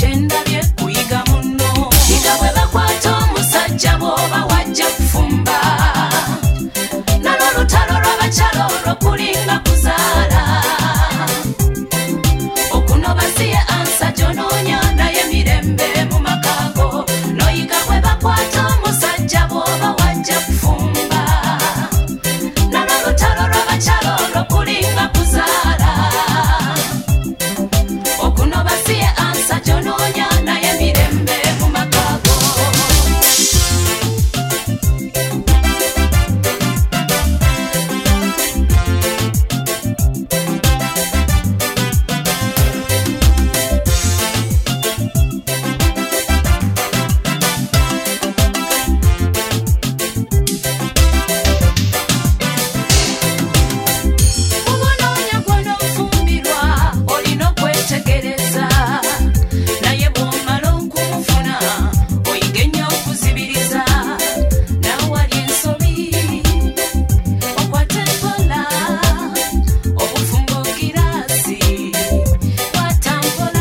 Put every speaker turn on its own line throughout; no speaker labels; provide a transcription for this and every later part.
kyendabye kuyiga munno yiga bwe bakwata omusajja bw'oba wajja kufumba n'olutalo lw'abakyala olwo kulinga kuzaala okunoba si ye ansa gy'onoonya naye mirembe mu makaago n'oyiga bwe bakwata omusajja bw'oba wajja kufumba n'olutalo lw'abakyala olwo kulinga kuzaala okunoba si ye ansa gy'onoonya naye mirembe mu makaago obonoonya gw'onoofumbirwa olina okwetegereza naye bw'omala okumufuna oyiga ennyo okuzibiriza n'awali ensobi okwate mpola obufumbo giraasi kwata mpola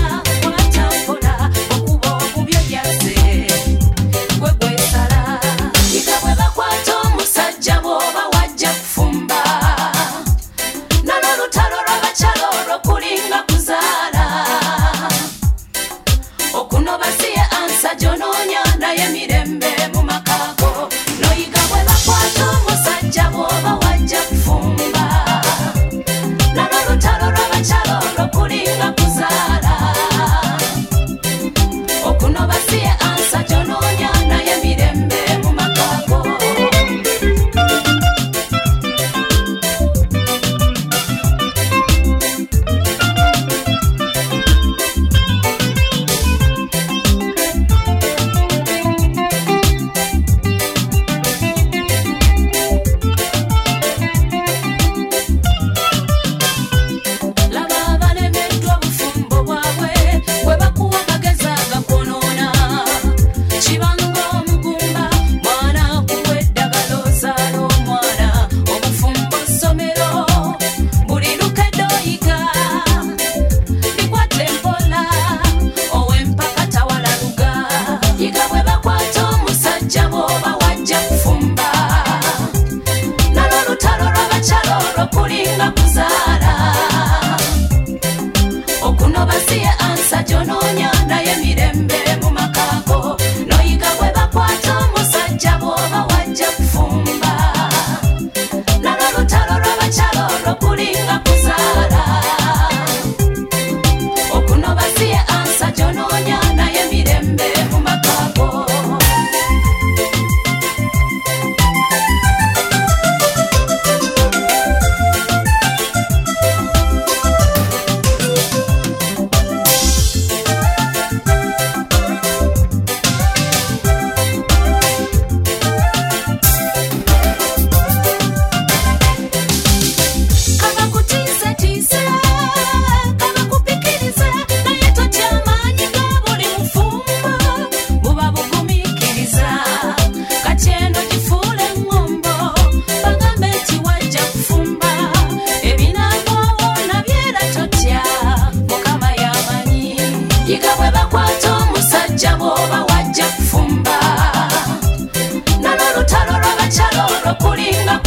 okuba obubyo byazze gwe gwesala yiga bwe bakwata omusajja bw'oba wajja kufumba n'olutalo lw'abakyala olwo kulinga kuzaala okunoba si ye ansa gy'onoonya naye mirembe mu makaago n'oyiga bwe bakwata omusajja bw'oba wajja kufumba n'olutalo lw'abakyala olwo kulinga kuzaala okunoba si ye ansa gy'onoonya naye mirembe mu makaago laba abalemeddwa obufumbo bwabwe bwe bakuwa amagezi agakwonoona kibanga omugumba mwana akuwa eddagala ozaala omwana obufumbo ssomero buli lukedde oyiga likwate mpola ow'empaka tawalaluga yiga bwe bakwata omusajja bw'oba wajja kufumba n'olutalo lw'abakyala olwo kulinga kuzaala okunoba si ye ansa gy'onoonya naye mirembe mu makaago n'oyiga bwe bakwata omusajja bw'oba wajja kufumba n'olutalo lw'abakyala olwo kulinga kuzaala okunoba si ye ansa gy'onoonya naye mirembe mu makaago kabakutiisetiise kabakupikirize naye totya amaanyi ga buli mufumbo buba bugumiikiriza kati eno gifuula eŋŋombo bagambe nti wajja kufumba ebinaagwawoona byera totya mukama y'amanyi yiga bwe bakwata omusajja bw'oba wajja kufumba n'olutalo lw'abakyala olwo kulinga